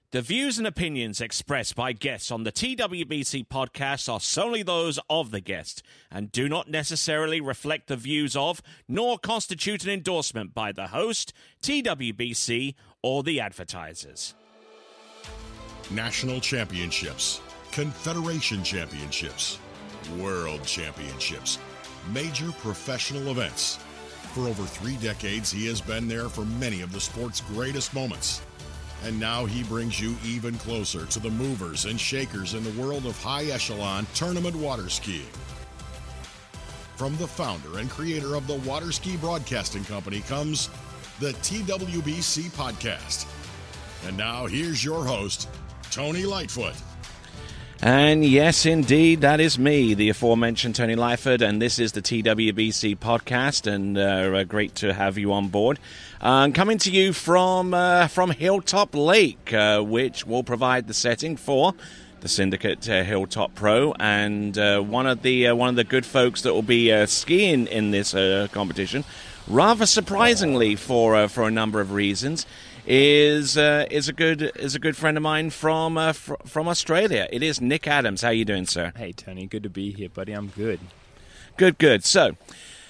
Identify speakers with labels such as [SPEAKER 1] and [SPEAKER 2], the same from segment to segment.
[SPEAKER 1] The views and opinions expressed by guests on the TWBC podcast are solely those of the guest and do not necessarily reflect the views of, nor constitute an endorsement by the host, TWBC, or the advertisers.
[SPEAKER 2] National championships, Confederation championships, World championships, major professional events. For over 3 decades, he has been there for many of the sport's greatest moments. And now he brings you even closer to the movers and shakers in the world of high-echelon tournament water skiing. From the founder and creator of the Water Ski Broadcasting Company comes the TWBC Podcast. And now here's your host, Tony Lightfoot.
[SPEAKER 1] And yes, indeed, that is me, the aforementioned Tony Lightfoot, and this is the TWBC podcast, and great to have you on board. Coming to you from Hilltop Lake, which will provide the setting for the Syndicate Hilltop Pro, and one of the good folks that will be skiing in this competition, rather surprisingly for a number of reasons, is a good friend of mine from Australia. It is Nick Adams. How you doing, sir?
[SPEAKER 3] Hey, Tony. Good to be here, buddy. I'm good. Good.
[SPEAKER 1] So,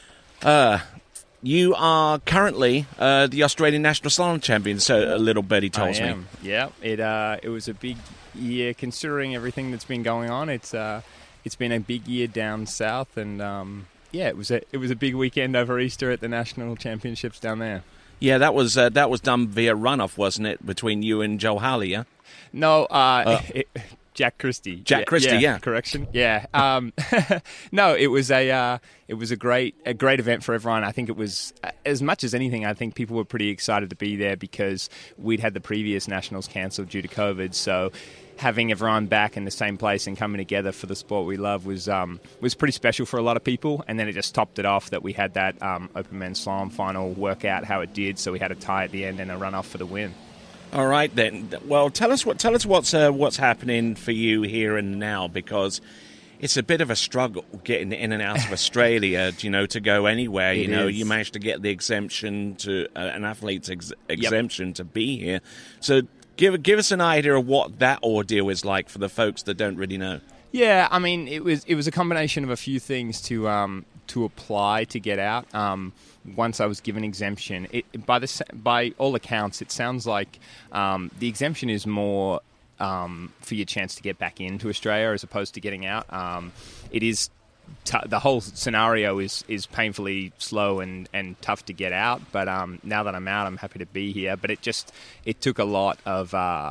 [SPEAKER 1] you are currently the Australian National Slalom Champion, so a little birdie tells me.
[SPEAKER 3] Yeah. It was a big year considering everything that's been going on. It's been a big year down south, and it was a big weekend over Easter at the National Championships down there.
[SPEAKER 1] Yeah, that was done via runoff, wasn't it, between you and Joel Halley, yeah?
[SPEAKER 3] No, Jack Christie.
[SPEAKER 1] Yeah.
[SPEAKER 3] Correction. Yeah. No, it was a great event for everyone. I think it was, as much as anything, I think people were pretty excited to be there because we'd had the previous nationals cancelled due to COVID. So having everyone back in the same place and coming together for the sport we love was pretty special for a lot of people. And then it just topped it off that we had that Open Men's Slalom final work out how it did. So we had a tie at the end and a runoff for the win.
[SPEAKER 1] All right then. Well, tell us what's happening for you here and now, because it's a bit of a struggle getting in and out of Australia. To go anywhere. You managed to get the exemption to an athlete's exemption to be here. So give us an idea of what that ordeal is like for the folks that don't really know.
[SPEAKER 3] Yeah, I mean, it was a combination of a few things to apply to get out. Once I was given exemption, by all accounts, it sounds like the exemption is more for your chance to get back into Australia as opposed to getting out. It is the whole scenario is painfully slow and tough to get out. But now that I'm out, I'm happy to be here. But it took a lot of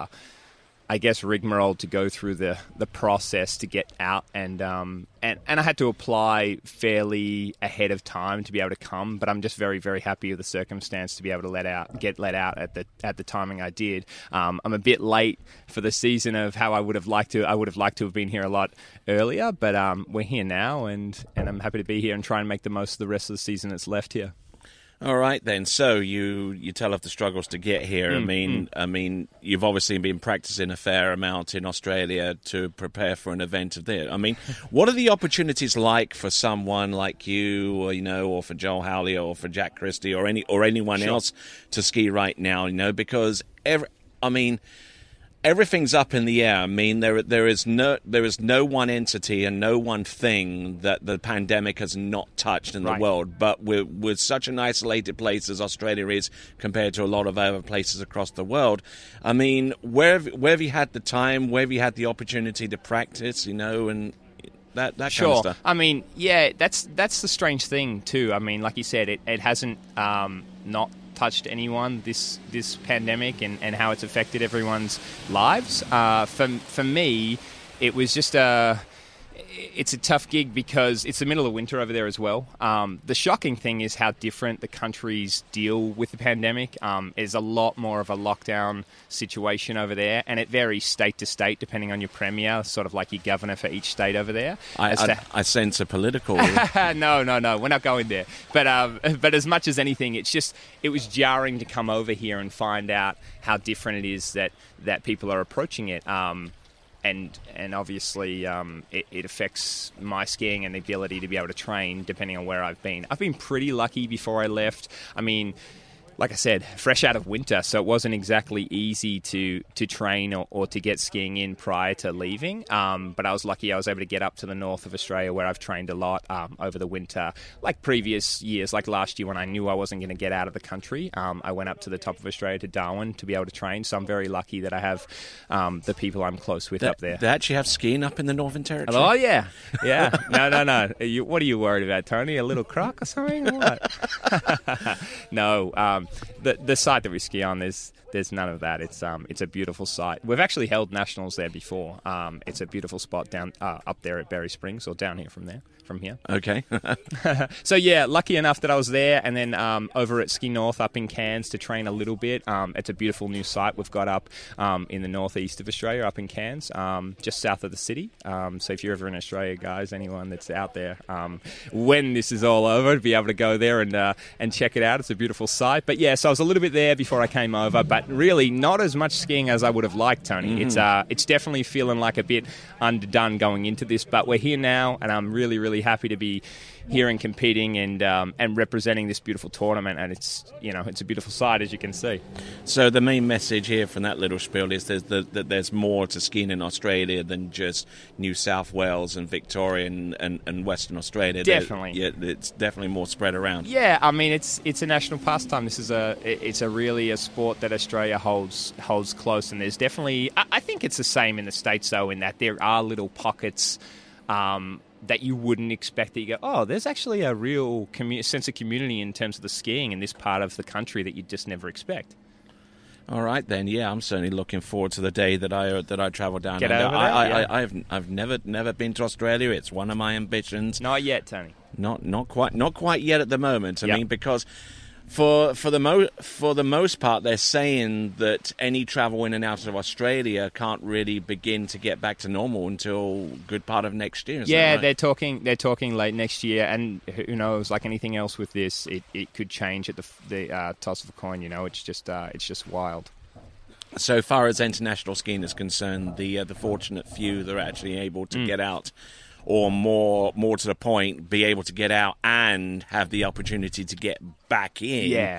[SPEAKER 3] rigmarole to go through the process to get out, and I had to apply fairly ahead of time to be able to come. But I'm just very, very happy with the circumstance to be able to get let out at the timing I did. I'm a bit late for the season of how I would have liked to. I would have liked to have been here a lot earlier, but we're here now, and I'm happy to be here and try and make the most of the rest of the season that's left here.
[SPEAKER 1] All right then. So you tell of the struggles to get here. I mean, you've obviously been practicing a fair amount in Australia to prepare for an event of this. I mean, what are the opportunities like for someone like you, or for Joel Halley, or for Jack Christie, or anyone else to ski right now? Because everything's up in the air. I mean, there is no one entity and no one thing that the pandemic has not touched in the world. But with such an isolated place as Australia is compared to a lot of other places across the world, I mean, where have you had the time? Where have you had the opportunity to practice? And that kind of stuff.
[SPEAKER 3] I mean, yeah, that's the strange thing too. I mean, like you said, it hasn't not touched anyone, this pandemic, and how it's affected everyone's lives. For me, it was just it's a tough gig because it's the middle of winter over there as well. The shocking thing is how different the countries deal with the pandemic. There's a lot more of a lockdown situation over there, and it varies state to state depending on your premier, sort of like your governor for each state over there.
[SPEAKER 1] I sense a political...
[SPEAKER 3] No, we're not going there. But as much as anything, it was jarring to come over here and find out how different it is that people are approaching it. And obviously it affects my skiing and the ability to be able to train depending on where I've been. I've been pretty lucky before I left. I mean, like I said, fresh out of winter, so it wasn't exactly easy to train or to get skiing in prior to leaving. But I was lucky I was able to get up to the north of Australia where I've trained a lot over the winter. Like previous years, like last year when I knew I wasn't going to get out of the country, I went up to the top of Australia to Darwin to be able to train. So I'm very lucky that I have the people I'm close with up there.
[SPEAKER 1] They actually have skiing up in the Northern Territory?
[SPEAKER 3] Oh, yeah. Yeah. No. What are you worried about, Tony? A little croc or something? Or what? No. The site that we ski on, there's none of that. It's a beautiful site. We've actually held nationals there before. It's a beautiful spot down up there at Berry Springs, or down here from here.
[SPEAKER 1] Okay.
[SPEAKER 3] So yeah, lucky enough that I was there, and then over at Ski North up in Cairns to train a little bit. It's a beautiful new site we've got up in the northeast of Australia, up in Cairns, just south of the city. So if you're ever in Australia, guys, anyone that's out there, when this is all over, to be able to go there and check it out. It's a beautiful site. But yeah, so I was a little bit there before I came over, but really not as much skiing as I would have liked, Tony. Mm-hmm. It's definitely feeling like a bit underdone going into this, but we're here now, and I'm really, really happy to be here and competing and representing this beautiful tournament. And it's a beautiful site, as you can see.
[SPEAKER 1] So the main message here from that little spiel is that there's more to skiing in Australia than just New South Wales and Victoria and Western Australia.
[SPEAKER 3] Definitely.
[SPEAKER 1] It's definitely more spread around.
[SPEAKER 3] Yeah, I mean, it's a national pastime. This is it's really a sport that Australia holds close, and there's definitely, I think it's the same in the States though, in that there are little pockets that you wouldn't expect, that you go, oh, there's actually a real sense of community in terms of the skiing in this part of the country that you just never expect.
[SPEAKER 1] All right then, yeah, I'm certainly looking forward to the day that I travel down.
[SPEAKER 3] Get over there.
[SPEAKER 1] I've never been to Australia. It's one of my ambitions.
[SPEAKER 3] Not yet, Tony.
[SPEAKER 1] Not quite yet at the moment. I mean, because for the most part, they're saying that any travel in and out of Australia can't really begin to get back to normal until good part of next year.
[SPEAKER 3] Yeah,
[SPEAKER 1] right?
[SPEAKER 3] they're talking late next year, and who knows? Like anything else with this, it could change at the toss of a coin. It's just wild.
[SPEAKER 1] So far as international skiing is concerned, the fortunate few that are actually able to get out, or more to the point, be able to get out and have the opportunity to get back in.
[SPEAKER 3] Yeah.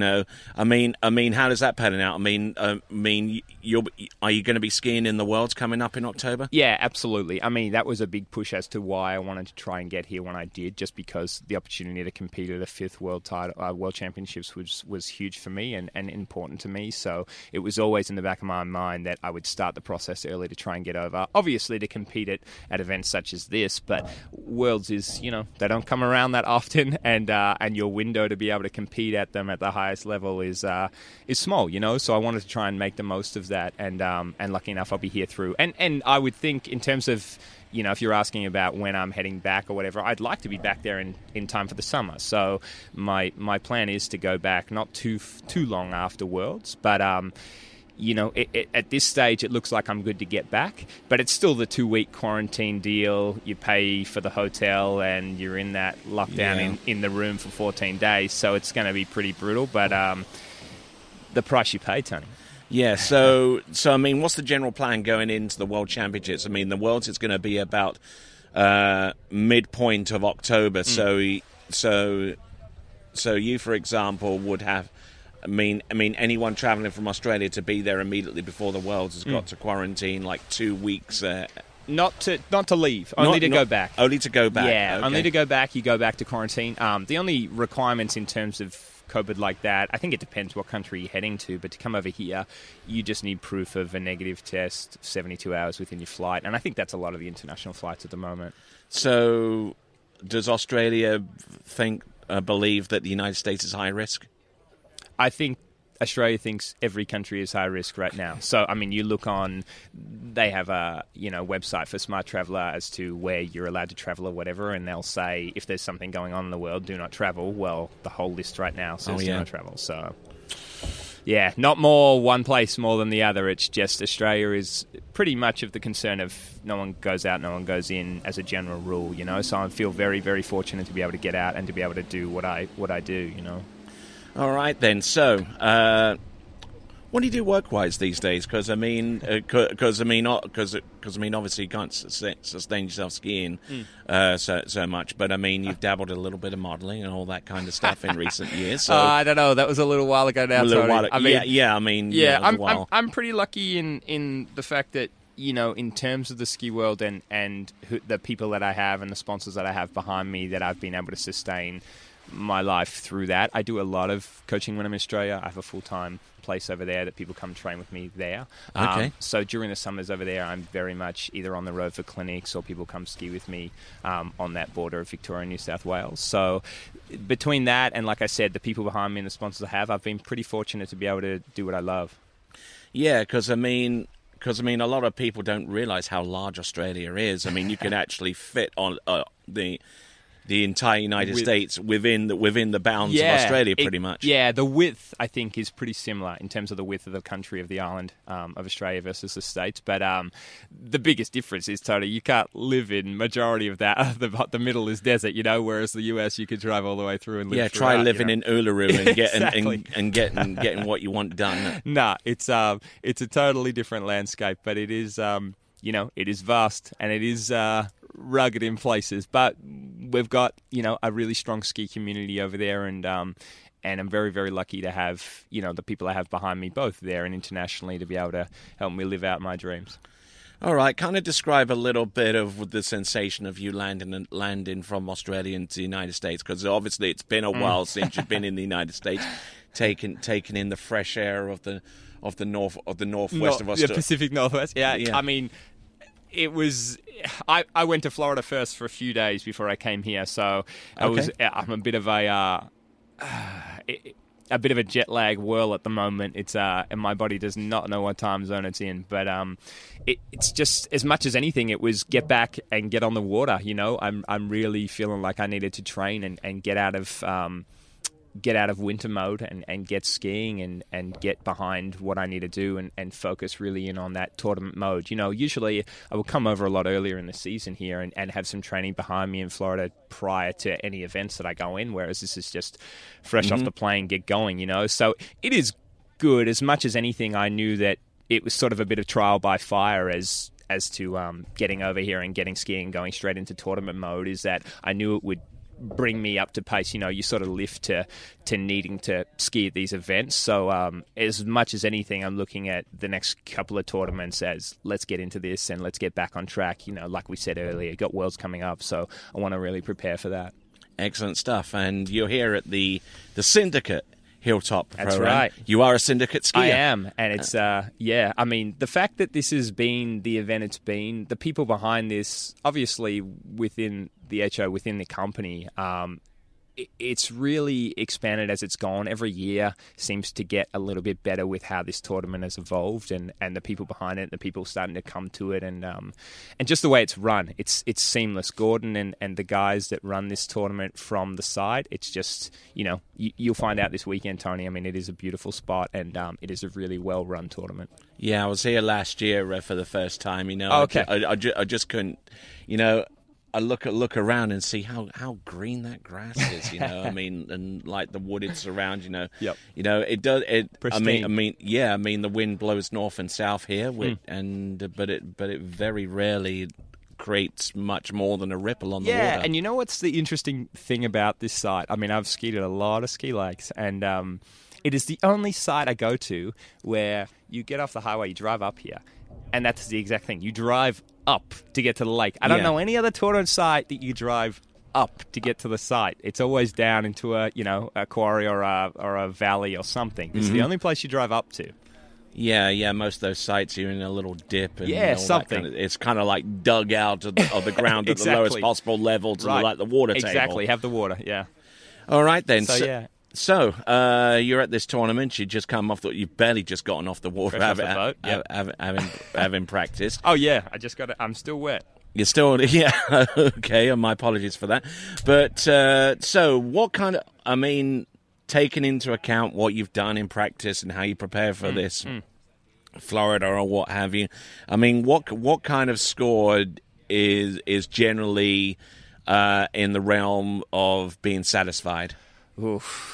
[SPEAKER 1] I mean, how does that pan out? Are you going to be skiing in the Worlds coming up in October?
[SPEAKER 3] Yeah, absolutely. I mean, that was a big push as to why I wanted to try and get here when I did, just because the opportunity to compete at a 5th World Championships was huge for me and important to me. So it was always in the back of my mind that I would start the process early to try and get over. Obviously, to compete at events such as this, but Worlds is, they don't come around that often, and your window to be able to compete at them at the highest level is small, so I wanted to try and make the most of that, and lucky enough I'll be here through, and I would think in terms of, if you're asking about when I'm heading back or whatever, I'd like to be back there in time for the summer. So my plan is to go back not too long after Worlds, but at this stage, it looks like I'm good to get back, but it's still the 2-week quarantine deal. You pay for the hotel, and you're in that lockdown in the room for 14 days, so it's going to be pretty brutal, but the price you pay, Tony.
[SPEAKER 1] Yeah, so I mean, what's the general plan going into the World Championships? I mean, the Worlds is going to be about midpoint of October, so you, for example, would have... I mean, anyone travelling from Australia to be there immediately before the Worlds has got to quarantine like 2 weeks.
[SPEAKER 3] Not to leave, only to go back.
[SPEAKER 1] Only to go back.
[SPEAKER 3] Yeah,
[SPEAKER 1] okay.
[SPEAKER 3] Only to go back. You go back to quarantine. The only requirements in terms of COVID like that, I think it depends what country you're heading to, but to come over here, you just need proof of a negative test 72 hours within your flight, and I think that's a lot of the international flights at the moment.
[SPEAKER 1] So, does Australia believe that the United States is high risk?
[SPEAKER 3] I think Australia thinks every country is high risk right now. So, I mean, you look on, they have a website for Smart Traveller as to where you're allowed to travel or whatever, and they'll say if there's something going on in the world, do not travel. Well, the whole list right now says do not travel. So, yeah, not one place more than the other. It's just Australia is pretty much of the concern of no one goes out, no one goes in as a general rule, So I feel very, very fortunate to be able to get out and to be able to do what I do,
[SPEAKER 1] All right, then. So, What do you do work-wise these days? Because obviously you can't sustain yourself skiing so much. But I mean, you've dabbled a little bit of modelling and all that kind of stuff in recent years. So
[SPEAKER 3] I don't know. That was a little while ago now. I'm pretty lucky in the fact that, you know, in terms of the ski world and the people that I have and the sponsors that I have behind me, that I've been able to sustain my life through that. I do a lot of coaching when I'm in Australia. I have a full-time place over there that people come train with me there.
[SPEAKER 1] Okay.
[SPEAKER 3] So during the summers over there, I'm very much either on the road for clinics or people come ski with me on that border of Victoria and New South Wales. So between that and, like I said, the people behind me and the sponsors I have, I've been pretty fortunate to be able to do what I love.
[SPEAKER 1] Yeah, because a lot of people don't realise how large Australia is. I mean, you can actually fit on the entire United States within the bounds of Australia, pretty much.
[SPEAKER 3] Yeah, the width, I think, is pretty similar in terms of the width of the country, of the island of Australia versus the States. But the biggest difference is, Tony, you can't live in majority of that. The middle is desert, you know, whereas the US, you could drive all the way through and live
[SPEAKER 1] try living in Uluru and
[SPEAKER 3] Exactly.
[SPEAKER 1] getting what you want done.
[SPEAKER 3] Nah, it's a totally different landscape, but it is, it is vast and it is rugged in places, but we've got, you know, a really strong ski community over there, and I'm very, very lucky to have, you know, the people I have behind me both there and internationally to be able to help me live out my dreams.
[SPEAKER 1] All right, kind of describe a little bit of the sensation of you landing from Australia into the United States, because obviously it's been a while since you've been in the United States, taking in the fresh air of the northwest of Australia,
[SPEAKER 3] the Pacific Northwest. Yeah. I mean, it was. I went to Florida first for a few days before I came here, so I'm a bit of a bit of a jet lag whirl at the moment. It's and my body does not know what time zone it's in. But it's just, as much as anything, it was get back and get on the water. You know, I'm really feeling like I needed to train and get out of winter mode and get skiing and get behind what I need to do and focus really in on that tournament mode. You know, usually I will come over a lot earlier in the season here and have some training behind me in Florida prior to any events that I go in, whereas this is just fresh off the plane, get going, you know. So it is good. As much as anything, I knew that it was sort of a bit of trial by fire as to getting over here and getting skiing and going straight into tournament mode, is that I knew it would bring me up to pace. You know, you sort of lift to needing to ski at these events. So as much as anything, I'm looking at the next couple of tournaments as let's get into this and let's get back on track. You know, like we said earlier, got Worlds coming up, so I want to really prepare for that.
[SPEAKER 1] Excellent stuff. And you're here at the Syndicate Hilltop program.
[SPEAKER 3] That's right.
[SPEAKER 1] You are a syndicate skier.
[SPEAKER 3] I am, and it's I mean, the fact that this has been the event it's been, the people behind this, obviously within the HO, within the company, it's really expanded as it's gone. Every year seems to get a little bit better with how this tournament has evolved, and the people behind it, the people starting to come to it, and just the way it's run. It's seamless. Gordon and the guys that run this tournament from the side, it's just, you know, you'll find out this weekend, Tony. I mean, it is a beautiful spot, and it is a really well-run tournament. Yeah,
[SPEAKER 1] I was here last year for the first time, you know.
[SPEAKER 3] Oh, okay.
[SPEAKER 1] I just couldn't, you know, I look around and see how green that grass is, you know. I mean, and like the wooded surround, you know.
[SPEAKER 3] Yep.
[SPEAKER 1] You know, it does.
[SPEAKER 3] Pristine.
[SPEAKER 1] I mean, the wind blows north and south here, but it very rarely creates much more than a ripple on the water.
[SPEAKER 3] Yeah, and you know what's the interesting thing about this site? I mean, I've skied at a lot of ski lakes, and it is the only site I go to where you get off the highway, you drive up here, and that's the exact thing. You drive up to get to the lake. I don't know any other tournament site that you drive up to get to the site. It's always down into a quarry or a valley or something. It's the only place you drive up to.
[SPEAKER 1] Yeah. Most of those sites you're in a little dip. And all
[SPEAKER 3] something.
[SPEAKER 1] It's kind of like dug out of the ground at
[SPEAKER 3] Exactly.
[SPEAKER 1] the lowest possible level to like the water table.
[SPEAKER 3] Exactly. Have the water. Yeah.
[SPEAKER 1] All right then.
[SPEAKER 3] So yeah.
[SPEAKER 1] So, you're at this tournament. You just come off you've barely just gotten off the water,
[SPEAKER 3] Fresh off the boat.
[SPEAKER 1] having practiced.
[SPEAKER 3] Oh yeah, I'm still wet.
[SPEAKER 1] You're still, yeah. Okay, and my apologies for that. But so, what kind of? I mean, taking into account what you've done in practice and how you prepare for this, Florida or what have you. I mean, what kind of score is generally in the realm of being satisfied?
[SPEAKER 3] Oof.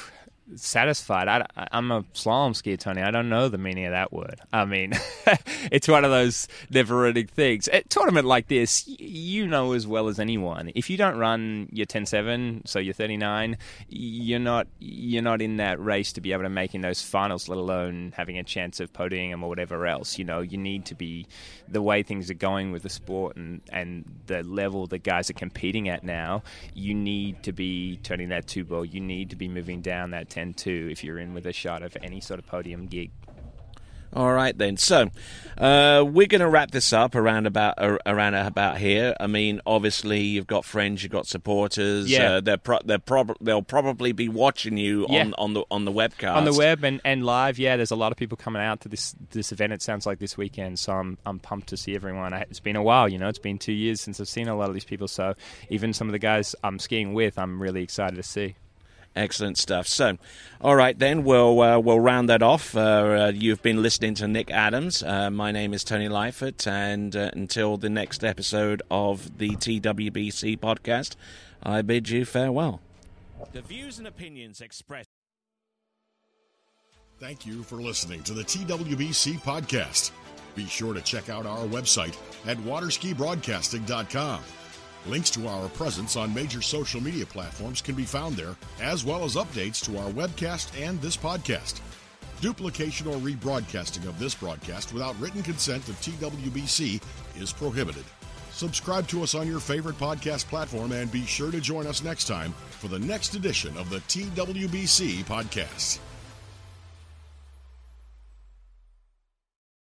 [SPEAKER 3] satisfied. I'm a slalom skier, Tony. I don't know the meaning of that word. I mean, it's one of those never-ending things. A tournament like this, you know as well as anyone, if you don't run your 10.7, so you're 39, you're not in that race to be able to make in those finals, let alone having a chance of podium or whatever else. You know, you need to be, the way things are going with the sport and the level that guys are competing at now, you need to be turning that 2 ball. You need to be moving down that 10-2 if you're in with a shot of any sort of podium gig.
[SPEAKER 1] All right then. So we're going to wrap this up around about here. I mean, obviously you've got friends, you've got supporters.
[SPEAKER 3] Yeah.
[SPEAKER 1] They'll probably be watching you on the webcast,
[SPEAKER 3] on the web and live. Yeah, there's a lot of people coming out to this event. It sounds like this weekend, so I'm pumped to see everyone. It's been a while, you know. It's been 2 years since I've seen a lot of these people. So even some of the guys I'm skiing with, I'm really excited to see.
[SPEAKER 1] Excellent stuff. So, all right then, we'll round that off. You've been listening to Nick Adams. My name is Tony Leifert, and until the next episode of the TWBC podcast, I bid you farewell. The views and opinions expressed.
[SPEAKER 2] Thank you for listening to the TWBC podcast. Be sure to check out our website at waterskibroadcasting.com. Links to our presence on major social media platforms can be found there, as well as updates to our webcast and this podcast. Duplication or rebroadcasting of this broadcast without written consent of TWBC is prohibited. Subscribe to us on your favorite podcast platform and be sure to join us next time for the next edition of the TWBC podcast.